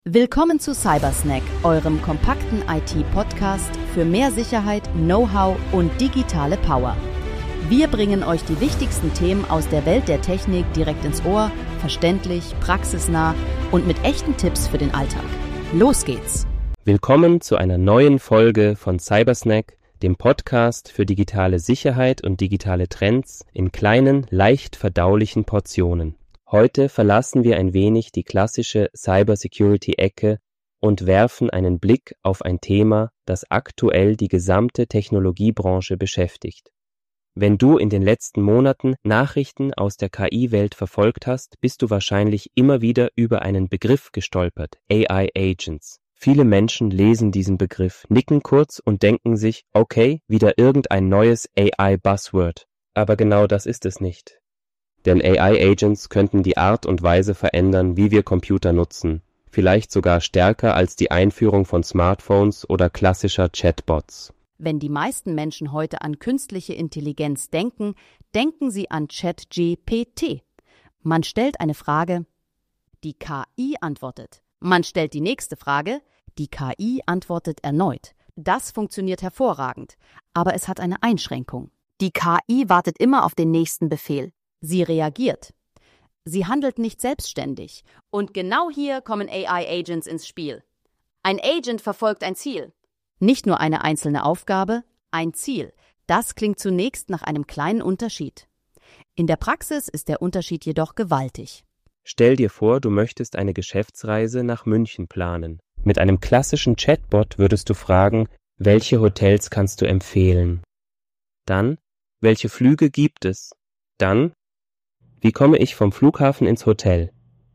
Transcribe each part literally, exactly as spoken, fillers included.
Willkommen zu Cybersnack, eurem kompakten I T-Podcast für mehr Sicherheit, Know-how und digitale Power. Wir bringen euch die wichtigsten Themen aus der Welt der Technik direkt ins Ohr, verständlich, praxisnah und mit echten Tipps für den Alltag. Los geht's! Willkommen zu einer neuen Folge von Cybersnack, dem Podcast für digitale Sicherheit und digitale Trends in kleinen, leicht verdaulichen Portionen. Heute verlassen wir ein wenig die klassische Cybersecurity-Ecke und werfen einen Blick auf ein Thema, das aktuell die gesamte Technologiebranche beschäftigt. Wenn du in den letzten Monaten Nachrichten aus der K I-Welt verfolgt hast, bist du wahrscheinlich immer wieder über einen Begriff gestolpert: A I-Agents. Viele Menschen lesen diesen Begriff, nicken kurz und denken sich, okay, wieder irgendein neues A I-Buzzword. Aber genau das ist es nicht. Denn A I-Agents könnten die Art und Weise verändern, wie wir Computer nutzen, vielleicht sogar stärker als die Einführung von Smartphones oder klassischer Chatbots. Wenn die meisten Menschen heute an künstliche Intelligenz denken, denken sie an ChatGPT. Man stellt eine Frage, die K I antwortet. Man stellt die nächste Frage, die K I antwortet erneut. Das funktioniert hervorragend, aber es hat eine Einschränkung. Die K I wartet immer auf den nächsten Befehl. Sie reagiert. Sie handelt nicht selbstständig. Und genau hier kommen A I-Agents ins Spiel. Ein Agent verfolgt ein Ziel. Nicht nur eine einzelne Aufgabe, ein Ziel. Das klingt zunächst nach einem kleinen Unterschied. In der Praxis ist der Unterschied jedoch gewaltig. Stell dir vor, du möchtest eine Geschäftsreise nach München planen. Mit einem klassischen Chatbot würdest du fragen, welche Hotels kannst du empfehlen? Dann, welche Flüge gibt es? Dann, wie komme ich vom Flughafen ins Hotel?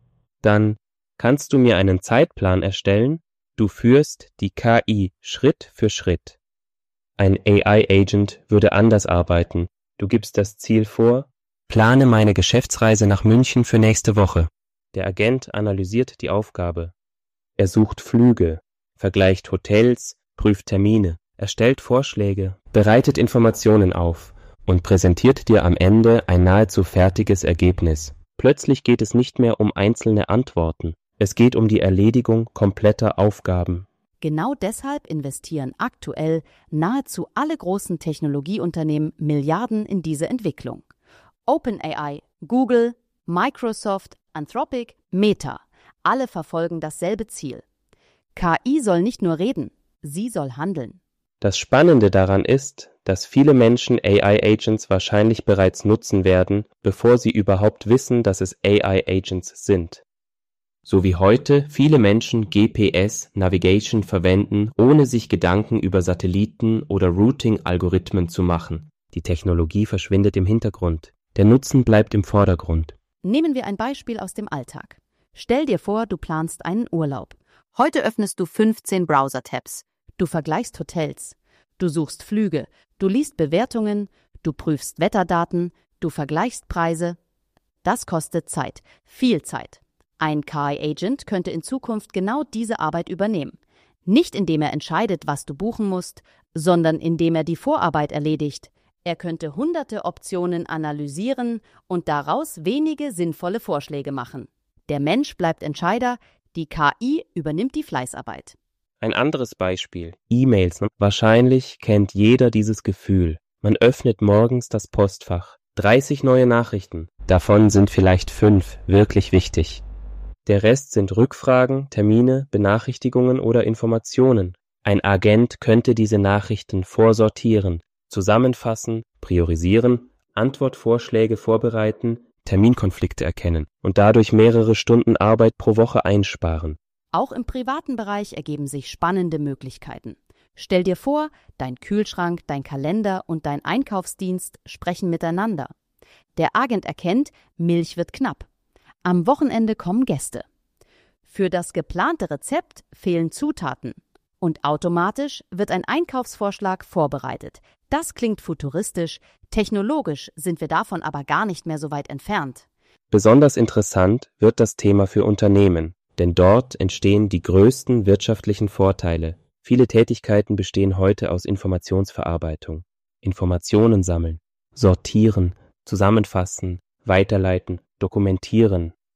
Dann, kannst du mir einen Zeitplan erstellen? Du führst die K I Schritt für Schritt. Ein A I-Agent würde anders arbeiten. Du gibst das Ziel vor, plane meine Geschäftsreise nach München für nächste Woche. Der Agent analysiert die Aufgabe. Er sucht Flüge, vergleicht Hotels, prüft Termine, erstellt Vorschläge, bereitet Informationen auf und präsentiert dir am Ende ein nahezu fertiges Ergebnis. Plötzlich geht es nicht mehr um einzelne Antworten. Es geht um die Erledigung kompletter Aufgaben. Genau deshalb investieren aktuell nahezu alle großen Technologieunternehmen Milliarden in diese Entwicklung. OpenAI, Google, Microsoft, Anthropic, Meta, alle verfolgen dasselbe Ziel. K I soll nicht nur reden, sie soll handeln. Das Spannende daran ist, dass viele Menschen A I-Agents wahrscheinlich bereits nutzen werden, bevor sie überhaupt wissen, dass es A I-Agents sind. So wie heute viele Menschen G P S-Navigation verwenden, ohne sich Gedanken über Satelliten oder Routing-Algorithmen zu machen. Die Technologie verschwindet im Hintergrund. Der Nutzen bleibt im Vordergrund. Nehmen wir ein Beispiel aus dem Alltag. Stell dir vor, du planst einen Urlaub. Heute öffnest du fünfzehn Browser-Tabs. Du vergleichst Hotels, du suchst Flüge, du liest Bewertungen, du prüfst Wetterdaten, du vergleichst Preise. Das kostet Zeit, viel Zeit. Ein K I-Agent könnte in Zukunft genau diese Arbeit übernehmen. Nicht indem er entscheidet, was du buchen musst, sondern indem er die Vorarbeit erledigt. Er könnte hunderte Optionen analysieren und daraus wenige sinnvolle Vorschläge machen. Der Mensch bleibt Entscheider, die K I übernimmt die Fleißarbeit. Ein anderes Beispiel, E-Mails. Wahrscheinlich kennt jeder dieses Gefühl. Man öffnet morgens das Postfach. dreißig neue Nachrichten. Davon sind vielleicht fünf wirklich wichtig. Der Rest sind Rückfragen, Termine, Benachrichtigungen oder Informationen. Ein Agent könnte diese Nachrichten vorsortieren, zusammenfassen, priorisieren, Antwortvorschläge vorbereiten, Terminkonflikte erkennen und dadurch mehrere Stunden Arbeit pro Woche einsparen. Auch im privaten Bereich ergeben sich spannende Möglichkeiten. Stell dir vor, dein Kühlschrank, dein Kalender und dein Einkaufsdienst sprechen miteinander. Der Agent erkennt, Milch wird knapp. Am Wochenende kommen Gäste. Für das geplante Rezept fehlen Zutaten. Und automatisch wird ein Einkaufsvorschlag vorbereitet. Das klingt futuristisch, technologisch sind wir davon aber gar nicht mehr so weit entfernt. Besonders interessant wird das Thema für Unternehmen. Denn dort entstehen die größten wirtschaftlichen Vorteile. Viele Tätigkeiten bestehen heute aus Informationsverarbeitung. Informationen sammeln, sortieren, zusammenfassen, weiterleiten, dokumentieren.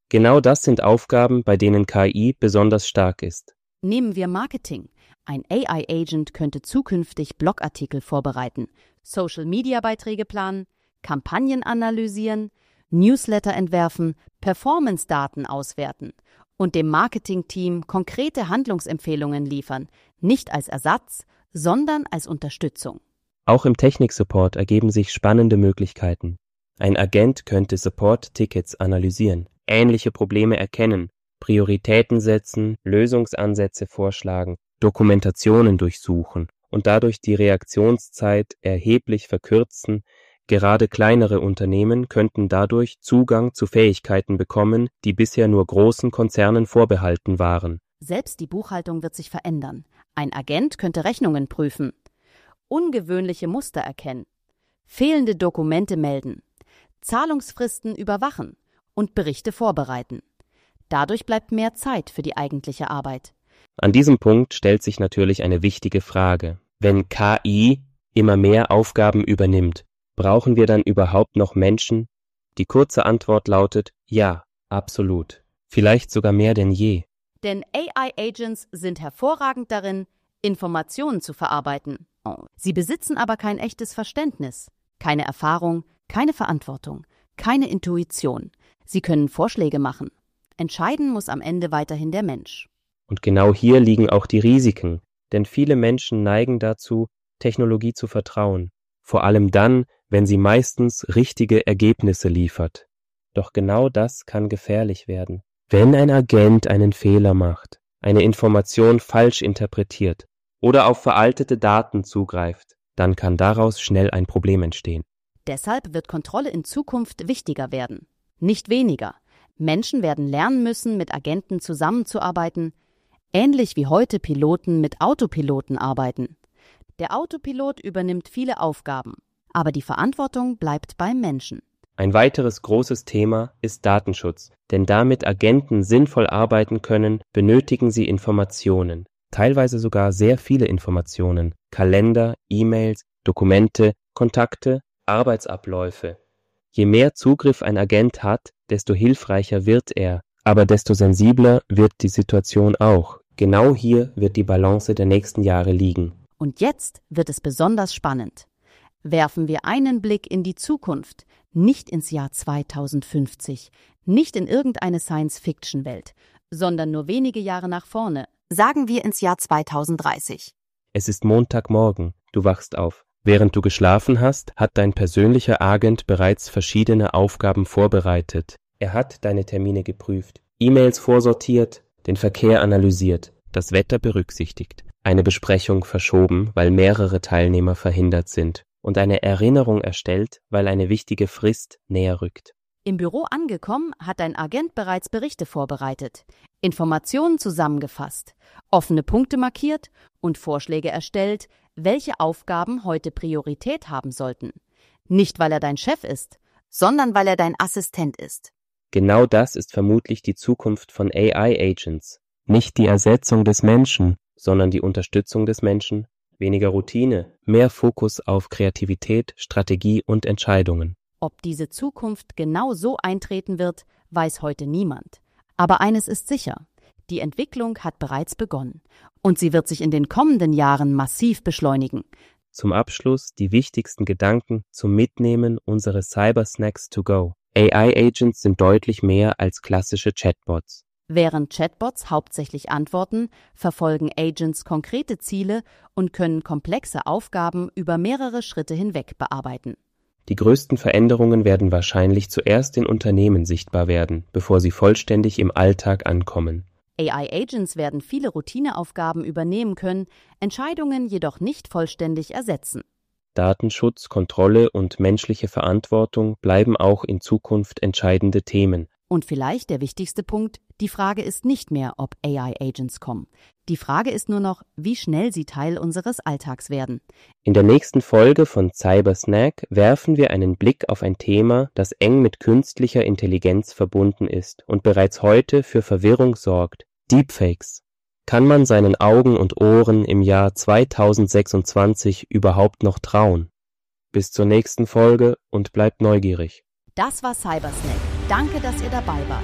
Genau das sind Aufgaben, bei denen K I besonders stark ist. Nehmen wir Marketing. Ein A I-Agent könnte zukünftig Blogartikel vorbereiten, Social-Media-Beiträge planen, Kampagnen analysieren, Newsletter entwerfen, Performance-Daten auswerten und dem Marketing-Team konkrete Handlungsempfehlungen liefern, nicht als Ersatz, sondern als Unterstützung. Auch im Technik-Support ergeben sich spannende Möglichkeiten. Ein Agent könnte Support-Tickets analysieren, ähnliche Probleme erkennen, Prioritäten setzen, Lösungsansätze vorschlagen, Dokumentationen durchsuchen und dadurch die Reaktionszeit erheblich verkürzen. Gerade kleinere Unternehmen könnten dadurch Zugang zu Fähigkeiten bekommen, die bisher nur großen Konzernen vorbehalten waren. Selbst die Buchhaltung wird sich verändern. Ein Agent könnte Rechnungen prüfen, ungewöhnliche Muster erkennen, fehlende Dokumente melden, Zahlungsfristen überwachen und Berichte vorbereiten. Dadurch bleibt mehr Zeit für die eigentliche Arbeit. An diesem Punkt stellt sich natürlich eine wichtige Frage. Wenn K I immer mehr Aufgaben übernimmt, brauchen wir dann überhaupt noch Menschen? Die kurze Antwort lautet ja, absolut. Vielleicht sogar mehr denn je. Denn A I-Agents sind hervorragend darin, Informationen zu verarbeiten. Sie besitzen aber kein echtes Verständnis, keine Erfahrung, keine Verantwortung, keine Intuition. Sie können Vorschläge machen. Entscheiden muss am Ende weiterhin der Mensch. Und genau hier liegen auch die Risiken, denn viele Menschen neigen dazu, Technologie zu vertrauen, vor allem dann, wenn sie meistens richtige Ergebnisse liefert. Doch genau das kann gefährlich werden. Wenn ein Agent einen Fehler macht, eine Information falsch interpretiert oder auf veraltete Daten zugreift, dann kann daraus schnell ein Problem entstehen. Deshalb wird Kontrolle in Zukunft wichtiger werden, nicht weniger. Menschen werden lernen müssen, mit Agenten zusammenzuarbeiten, ähnlich wie heute Piloten mit Autopiloten arbeiten. Der Autopilot übernimmt viele Aufgaben, aber die Verantwortung bleibt beim Menschen. Ein weiteres großes Thema ist Datenschutz, denn damit Agenten sinnvoll arbeiten können, benötigen sie Informationen, teilweise sogar sehr viele Informationen, Kalender, E-Mails, Dokumente, Kontakte, Arbeitsabläufe. Je mehr Zugriff ein Agent hat, desto hilfreicher wird er, aber desto sensibler wird die Situation auch. Genau hier wird die Balance der nächsten Jahre liegen. Und jetzt wird es besonders spannend. Werfen wir einen Blick in die Zukunft, nicht ins Jahr zweitausendfünfzig, nicht in irgendeine Science-Fiction-Welt, sondern nur wenige Jahre nach vorne, sagen wir ins Jahr zweitausenddreißig. Es ist Montagmorgen, du wachst auf. Während du geschlafen hast, hat dein persönlicher Agent bereits verschiedene Aufgaben vorbereitet. Er hat deine Termine geprüft, E-Mails vorsortiert, den Verkehr analysiert, das Wetter berücksichtigt, eine Besprechung verschoben, weil mehrere Teilnehmer verhindert sind und eine Erinnerung erstellt, weil eine wichtige Frist näher rückt. Im Büro angekommen, hat dein Agent bereits Berichte vorbereitet, Informationen zusammengefasst, offene Punkte markiert und Vorschläge erstellt, welche Aufgaben heute Priorität haben sollten. Nicht, weil er dein Chef ist, sondern weil er dein Assistent ist. Genau das ist vermutlich die Zukunft von A I-Agents. Nicht die Ersetzung des Menschen, sondern die Unterstützung des Menschen. Weniger Routine, mehr Fokus auf Kreativität, Strategie und Entscheidungen. Ob diese Zukunft genau so eintreten wird, weiß heute niemand. Aber eines ist sicher: Die Entwicklung hat bereits begonnen und sie wird sich in den kommenden Jahren massiv beschleunigen. Zum Abschluss die wichtigsten Gedanken zum Mitnehmen unseres Cybersnacks to go. A I-Agents sind deutlich mehr als klassische Chatbots. Während Chatbots hauptsächlich antworten, verfolgen Agents konkrete Ziele und können komplexe Aufgaben über mehrere Schritte hinweg bearbeiten. Die größten Veränderungen werden wahrscheinlich zuerst in Unternehmen sichtbar werden, bevor sie vollständig im Alltag ankommen. A I-Agents werden viele Routineaufgaben übernehmen können, Entscheidungen jedoch nicht vollständig ersetzen. Datenschutz, Kontrolle und menschliche Verantwortung bleiben auch in Zukunft entscheidende Themen. Und vielleicht der wichtigste Punkt: Die Frage ist nicht mehr, ob A I-Agents kommen. Die Frage ist nur noch, wie schnell sie Teil unseres Alltags werden. In der nächsten Folge von Cybersnack werfen wir einen Blick auf ein Thema, das eng mit künstlicher Intelligenz verbunden ist und bereits heute für Verwirrung sorgt: Deepfakes. Kann man seinen Augen und Ohren im Jahr zweitausendsechsundzwanzig überhaupt noch trauen? Bis zur nächsten Folge und bleibt neugierig. Das war Cybersnack. Danke, dass ihr dabei wart.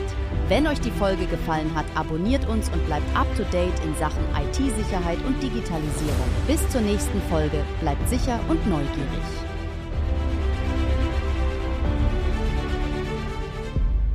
Wenn euch die Folge gefallen hat, abonniert uns und bleibt up-to-date in Sachen I T-Sicherheit und Digitalisierung. Bis zur nächsten Folge, bleibt sicher und neugierig.